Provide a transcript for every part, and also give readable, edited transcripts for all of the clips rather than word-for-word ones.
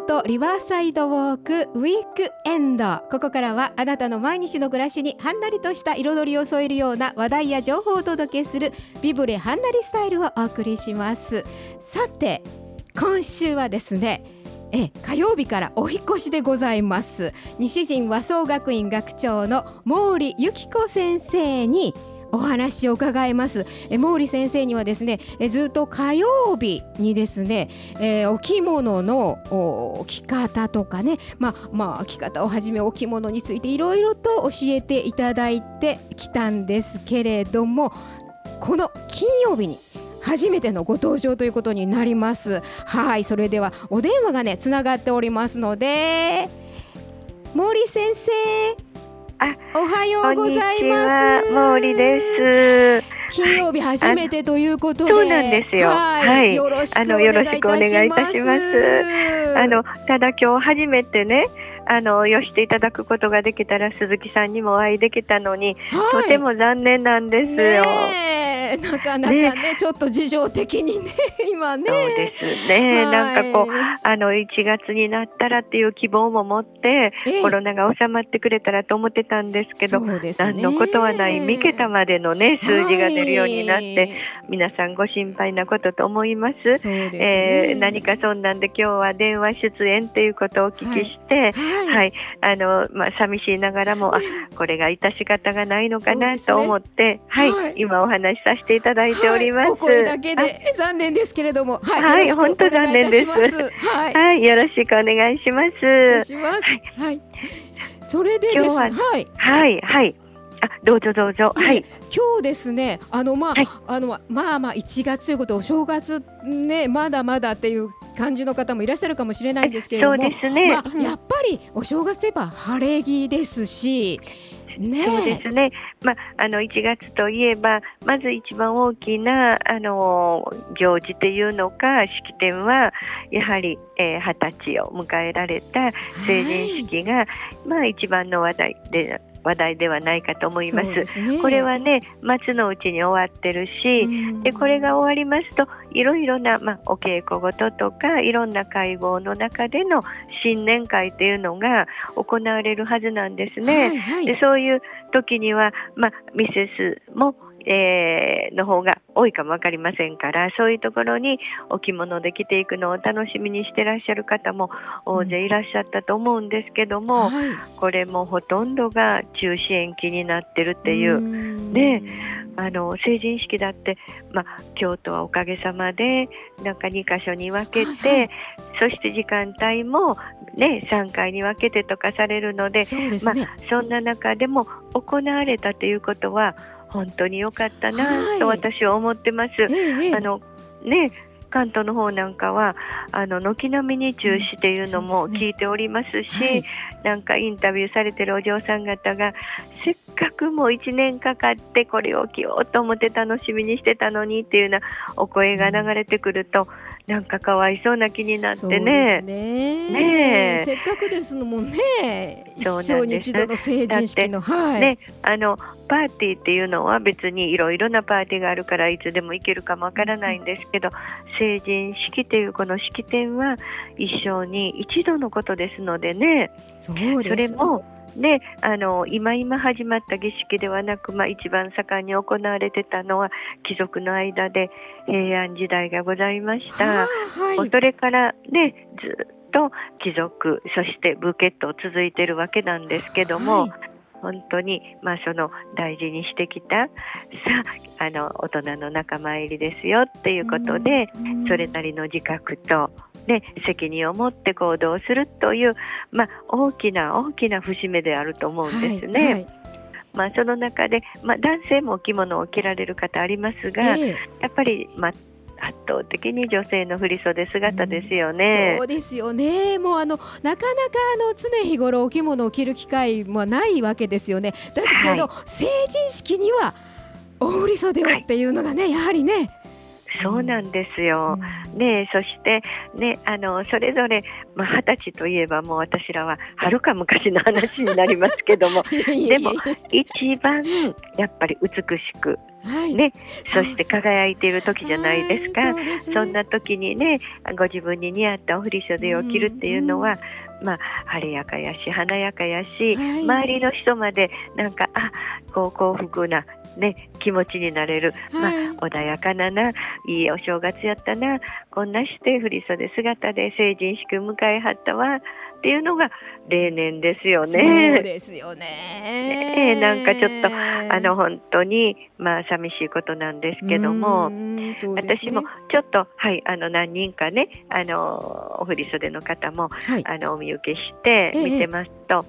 とリバーサイドウォークウィークエンド。ここからはあなたの毎日の暮らしにはんなりとした彩りを添えるような話題や情報をお届けするビブレはんなりスタイルをお送りします。さて今週はですね、火曜日からお引越しでございます。西陣和装学院学長の毛利由紀子先生にお話を伺います。毛利先生にはですね、ずっと火曜日にですね、お着物の着方とかね、着方をはじめお着物についていろいろと教えていただいてきたんですけれども、この金曜日に初めてのご登場ということになります。はい、それではお電話がねつながっておりますので、毛利先生、おはようございます。 毛利です。 金曜日初めてということで、 そうなんですよ。はい、 よろしくお願いいたします。 ただ今日初めてね、よしていただくことができたら鈴木さんにもお会いできたのに、とても残念なんですよ。 なかなかね、ちょっと事情的にね今ね。 そうですね、なんかこう1月になったらっていう希望も持って、コロナが収まってくれたらと思ってたんですけど、何のことはない3桁までのね数字が出るようになって、皆さんご心配なことと思います。何かそんなんで今日は電話出演ということをお聞きして、寂しいながらもこれが致し方がないのかなと思って、今お話しさせていただいております。 お声だけで残念ですけれども、 本当残念です。よろしくお願いします。 それでですね、 どうぞどうぞ。 今日ですね、1月ということ、お正月ね、まだまだっていう感じの方もいらっしゃるかもしれないんですけれども、 そうですね、 やっぱりお正月といえば晴れ着ですし、 そうですね、1月といえばまず一番大きな行事というのか式典はやはり、20歳を迎えられた成人式が、一番の話題ではないかと思います。これはね、末のうちに終わってるし、でこれが終わりますといろいろな、お稽古事とかいろんな会合の中での新年会というのが行われるはずなんですね。でそういう時には、ミセスもの方が多いかも分かりませんから、そういうところにお着物で着ていくのを楽しみにしてらっしゃる方も大勢いらっしゃったと思うんですけども、これもほとんどが中止延期になってるっていうで、成人式だって、京都はおかげさまでなんか2カ所に分けて、そして時間帯も、3回に分けてとかされるので、そんな中でも行われたということは本当に良かったなと私は思ってます。関東の方なんかは軒並みに中止っていうのも聞いておりますし、なんかインタビューされてるお嬢さん方がせっかくもう1年かかってこれを着ようと思って楽しみにしてたのにっていうようなお声が流れてくると、なんかかわいそうな気になってね。 せっかくですのもんね、一生に一度の成人式の、 パーティーっていうのは別にいろいろなパーティーがあるからいつでも行けるかもわからないんですけど、成人式というこの式典は一生に一度のことですのでね。それも今始まった儀式ではなく、一番盛んに行われてたのは貴族の間で平安時代がございました。それからね、ずっと貴族、そして武家と続いているわけなんですけども、本当に、その大事にしてきた大人の仲間入りですよっていうことで、それなりの自覚と責任を持って行動するという、大きな節目であると思うんですね。その中で、男性もお着物を着られる方ありますが、やっぱり、圧倒的に女性の振袖姿ですよね。 そうですよね。もうなかなか常日頃お着物を着る機会もないわけですよね。だけど、成人式にはお振袖をっていうのがね、やはりね。 そうなんですよ。ね、そしてね、それぞれ、20歳といえばもう私らははるか昔の話になりますけどもでも一番やっぱり美しく、ね、そして輝いている時じゃないですか。そんな時にね、ご自分に似合ったお振り袖を着るっていうのは、晴れやかやし華やかやし、周りの人までなんか幸福なね、気持ちになれる、穏やかないいお正月やったな、こんなして振り袖姿で成人式迎えはったわっていうのが例年ですよね。 そうですよね。 なんかちょっと本当に寂しいことなんですけども、私もちょっと何人かねお振り袖の方も、お見受けして見てますと、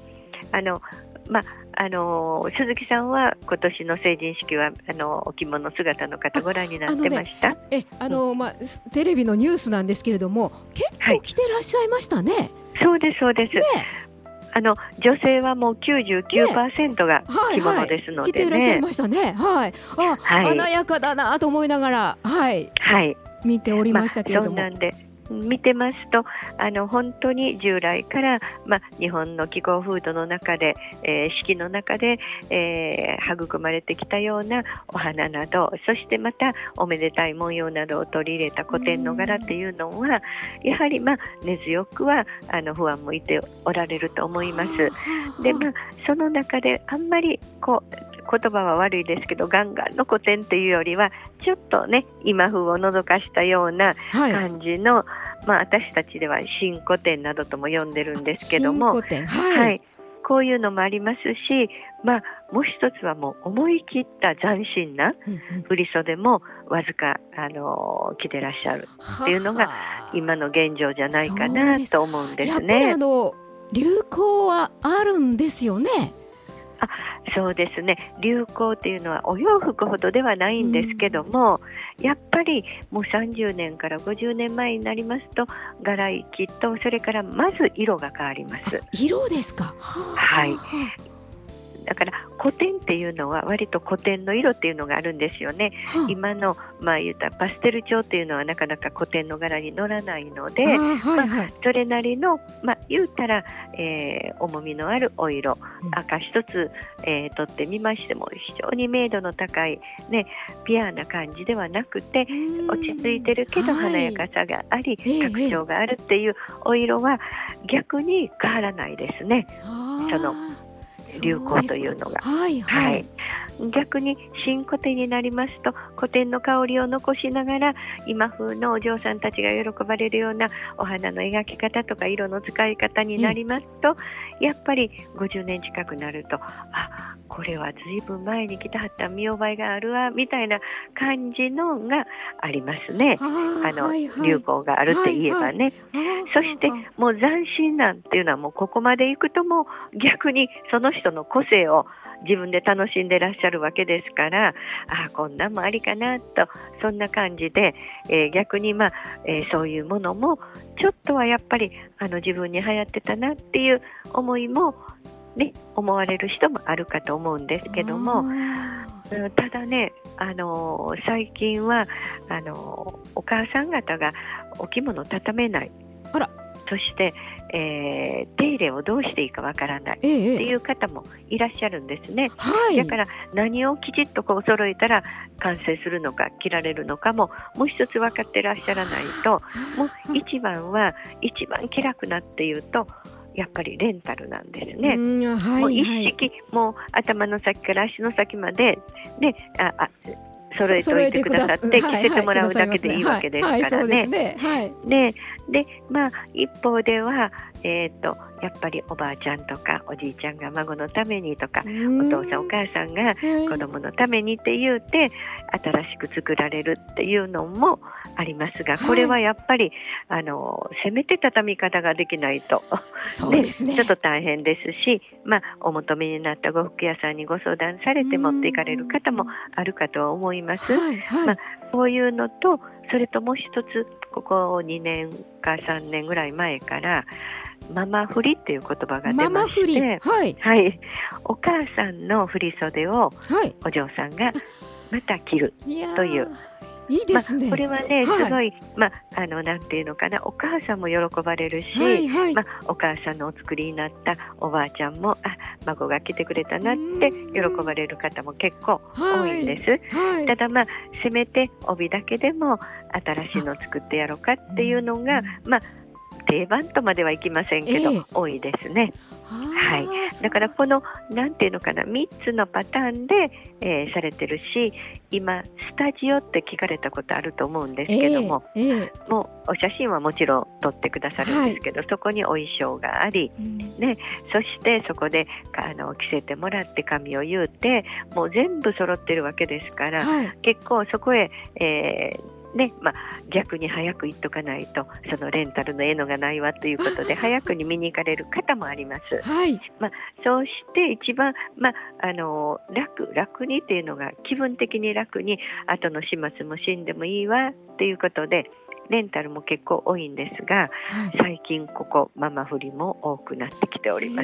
鈴木さんは今年の成人式はお着物姿の方ご覧になってました？ テレビのニュースなんですけれども、結構着てらっしゃいましたね。 そうですそうです、女性はもう 99% が着物ですのでね、 着ていらっしゃいましたね。華やかだなと思いながら見ておりましたけれども、 そうなんで見てますと本当に従来から、日本の気候風土の中で、四季の中で、育まれてきたようなお花など、そしてまたおめでたい文様などを取り入れた古典の柄っていうのはやはり根強くは不安もいておられると思います。でその中であんまり言葉は悪いですけどガンガンの古典っていうよりはちょっとね今風を覗かしたような感じの、私たちでは新古典などとも呼んでるんですけども、こういうのもありますし、もう一つはもう思い切った斬新な振り袖もわずか着てらっしゃるっていうのが今の現状じゃないかなと思うんですね。 やっぱり流行はあるんですよね。 そうですね、流行っていうのはお洋服ほどではないんですけども、やっぱりもう30年から50年前になりますと柄行きとそれからまず色が変わります。 色ですか。 だから古典っていうのは割と古典の色っていうのがあるんですよね。今の言ったパステル調っていうのはなかなか古典の柄に乗らないので、それなりの言うたら、重みのあるお色、赤一つ、取ってみましても非常に明度の高い、ピュアな感じではなくて落ち着いてるけど華やかさがあり、格調があるっていうお色は逆に変わらないですね。その流行というのが逆に新古典になりますと古典の香りを残しながら今風のお嬢さんたちが喜ばれるようなお花の描き方とか色の使い方になりますと、やっぱり50年近くなるとこれはずいぶん前に来たはった見覚えがあるわみたいな感じのがありますね。流行があるって言えばね、そしてもう斬新なんていうのはもうここまでいくともう逆にその人の個性を自分で楽しんでらっしゃるわけですから、こんなんもありかなと、そんな感じで、逆にそういうものもちょっとはやっぱり自分に流行ってたなっていう思いもね思われる人もあるかと思うんですけども、ただね最近はお母さん方がお着物を畳めない、そして手入れをどうしていいかわからないっていう方もいらっしゃるんですね。だから何をきちっと揃えたら完成するのか着られるのかもう一つ分かってらっしゃらないと、もう一番気楽なっていうとやっぱりレンタルなんですね。もう一式もう頭の先から足の先までね揃えておいてくださって着せてもらうだけでいいわけですからね。で一方ではやっぱりおばあちゃんとかおじいちゃんが孫のためにとかお父さんお母さんが子供のためにって言うて新しく作られるっていうのもありますが、これはやっぱりせめて畳み方ができないとちょっと大変ですし、お求めになった呉服屋さんにご相談されて持っていかれる方もあるかとは思います。そういうのとそれともう一つここ2年か3年ぐらい前からママ振りっていう言葉が出まして、お母さんの振り袖をお嬢さんがまた着るといういいですね。 これはね、 はいすごい、なんていうのかな、お母さんも喜ばれるし、 はいはい。 お母さんのお作りになったおばあちゃんも、孫が来てくれたなって喜ばれる方も結構多いんです。 はいただせめて帯だけでも新しいのを作ってやろうかっていうのが、定番とまではいきませんけど、 ええ多いですね。はい。 はあ、 だからこのなんていうのかな、3つのパターンで、されてるし、今スタジオって聞かれたことあると思うんですけども、もうお写真はもちろん撮ってくださるんですけど、そこにお衣装があり、ね、そしてそこで着せてもらって髪を言うて、もう全部揃ってるわけですから、結構そこへ、逆に早く行っとかないとそのレンタルの絵のがないわということで早くに見に行かれる方もあります。そうして一番、楽にっていうのが気分的に楽に、後の始末も死んでもいいわっていうことでレンタルも結構多いんですが、最近ここママフリも多くなってきております。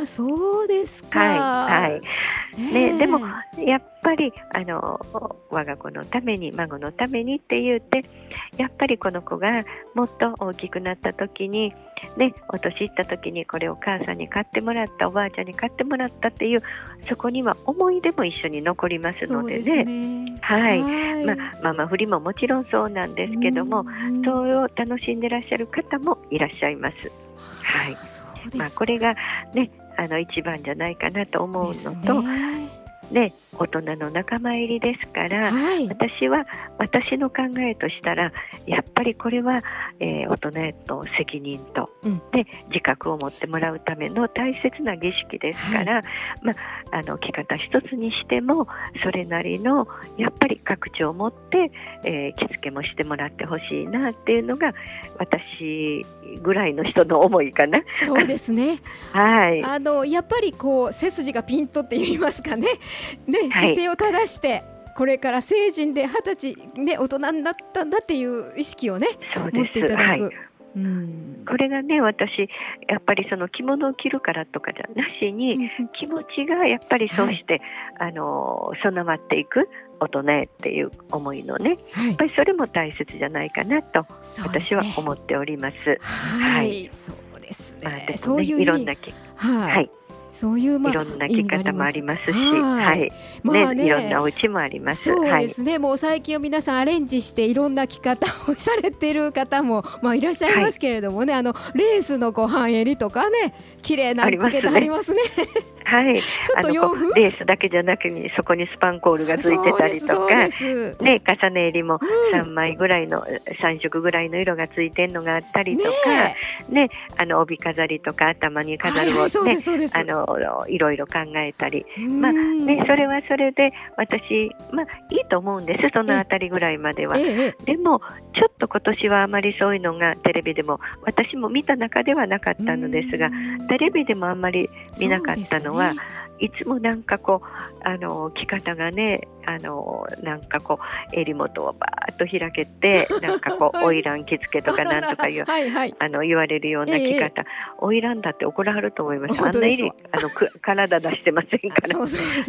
そうですか。 でもやっぱり我が子のために孫のためにって言ってやっぱりこの子がもっと大きくなった時にお年いった時にこれお母さんに買ってもらった、おばあちゃんに買ってもらったっていう、そこには思い出も一緒に残りますのでね。ママフリももちろんそうなんですけども、それを楽しんでらっしゃる方もいらっしゃいます。これがね一番じゃないかなと思うのと、大人の仲間入りですから、私の考えとしたらやっぱりこれは、大人への責任と、自覚を持ってもらうための大切な儀式ですから、着方一つにしてもそれなりのやっぱり格調を持って、着付けもしてもらってほしいなっていうのが私ぐらいの人の思いかな。 そうですね。やっぱり背筋がピンとって言いますかね。姿勢を正してこれから成人で20歳、大人になったんだっていう意識をね持っていただく。 これがね、私やっぱりその着物を着るからとかじゃなしに、気持ちがやっぱりそうして、備わっていく大人へっていう思いのね、やっぱりそれも大切じゃないかなと私は思っております。 そうですね。そういういろんなそういういろんな着方もありますし、いろんなお家もあります。 そうですね。もう最近は皆さんアレンジしていろんな着方をされている方もいらっしゃいますけれどもね、レースの半襟とかね、綺麗なつけてありますね。ちょっと洋風レースだけじゃなくにそこにスパンコールがついてたりとか、重ね襟も3枚ぐらいの3色ぐらいの色がついてるのがあったりとか、帯飾りとか頭に飾るをいろいろ考えたり、それはそれで私いいと思うんです、そのあたりぐらいまでは。でもちょっと今年はあまりそういうのがテレビでも私も見た中ではなかったのですが、テレビでもあんまり見なかったのは、いつもなんか着方がね、なんか襟元をバーッと開けてなんか花魁着付けとかなんとか言われるような着方、花魁だって怒らはると思います。あんな襟体出してませんから。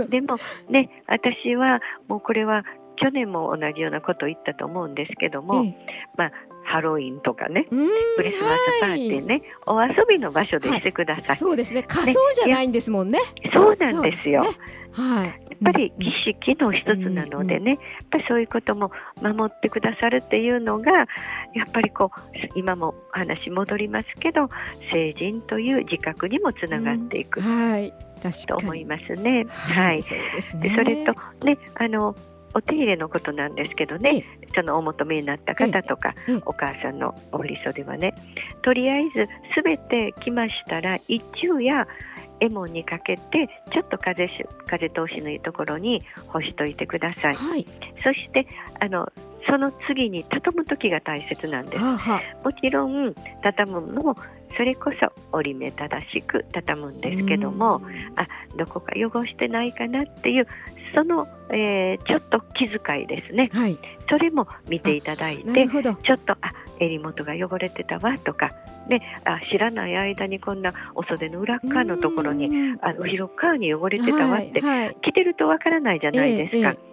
でもね、私はもうこれは去年も同じようなことを言ったと思うんですけども、ハロウィンとかね、クリスマスパーティーね、お遊びの場所でしてください。 そうですね。仮装じゃないんですもんね。 そうなんですよ。やっぱり儀式の一つなのでね、やっぱりそういうことも守ってくださるっていうのがやっぱり今も話戻りますけど、成人という自覚にもつながっていくと思いますね。それとね、お手入れのことなんですけどね、そのお求めになった方とか、お母さんのお振り袖はね、とりあえずすべて着ましたら一昼やエモンにかけてちょっと風通しのいいところに干しといてください。そしてその次に畳む時が大切なんです。もちろん畳むのもそれこそ折り目正しく畳むんですけども、どこか汚してないかなっていうその、ちょっと気遣いですね、それも見ていただいて、ちょっと襟元が汚れてたわとか、知らない間にこんなお袖の裏側のところに後ろ側に汚れてたわって、着てるとわからないじゃないですか。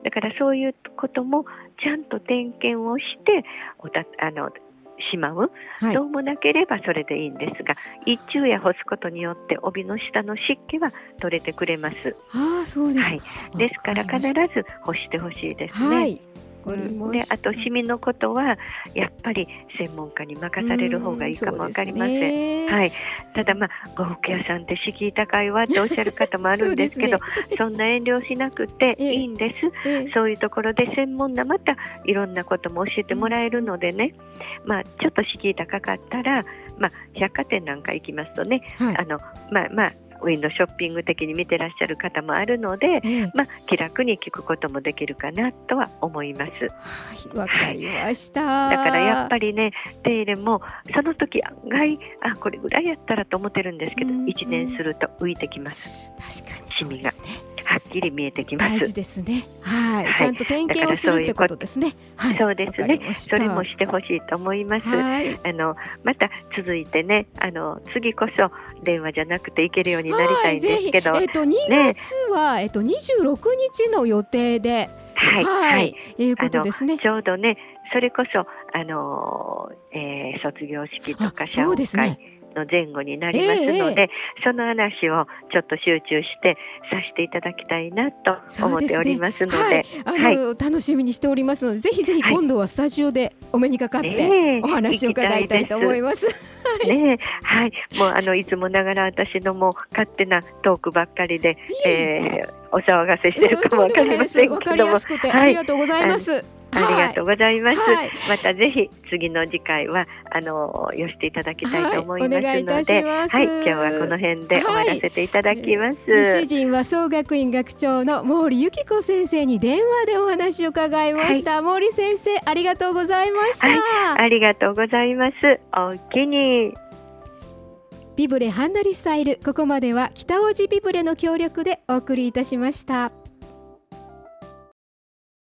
だからそういうこともちゃんと点検をしてしまう、どうもなければそれでいいんですが、一昼夜干すことによって帯の下の湿気は取れてくれます。 そうです、 ですから必ず干してほしいですね。で、あとシミのことはやっぱり専門家に任される方がいいかもわかりません。ただ呉服屋さんって敷居高いわっておっしゃる方もあるんですけどそんな遠慮しなくていいんです。そういうところで専門なまたいろんなことも教えてもらえるのでね、ちょっと敷居高かったら、百貨店なんか行きますとね、ウィンドショッピング的に見てらっしゃる方もあるので、気楽に聞くこともできるかなとは思います。 わかりました。 だからやっぱりね、手入れもその時案外これぐらいやったらと思ってるんですけど、1年すると浮いてきます。 確かにシミがはっきり見えてきます。 大事ですね。ちゃんと点検をするってことですね。 そうですね。それもしてほしいと思います。また続いてね、次こそ電話じゃなくて行けるようになりたいんですけど、 2月は26日の予定で、いうことですね。 ちょうどね、それこそ卒業式とか謝恩会の前後になりますので、その話をちょっと集中してさせていただきたいなと思っておりますので、 楽しみにしておりますので、ぜひぜひ今度はスタジオでお目にかかってお話を伺いたいと思います。 もういつもながら私のも勝手なトークばっかりで、お騒がせしてるかもわかりませんけども、 わかりやすくてありがとうございます。 ありがとうございます。またぜひ次の次回は寄せていただきたいと思いますので、今日はこの辺で終わらせていただきます。 西陣和装学院学長の毛利由紀子先生に電話でお話を伺いました。毛利先生、ありがとうございました。 ありがとうございます。おおきに。 ビブレハンナリスタイル、ここまでは北大路ビブレの協力でお送りいたしました。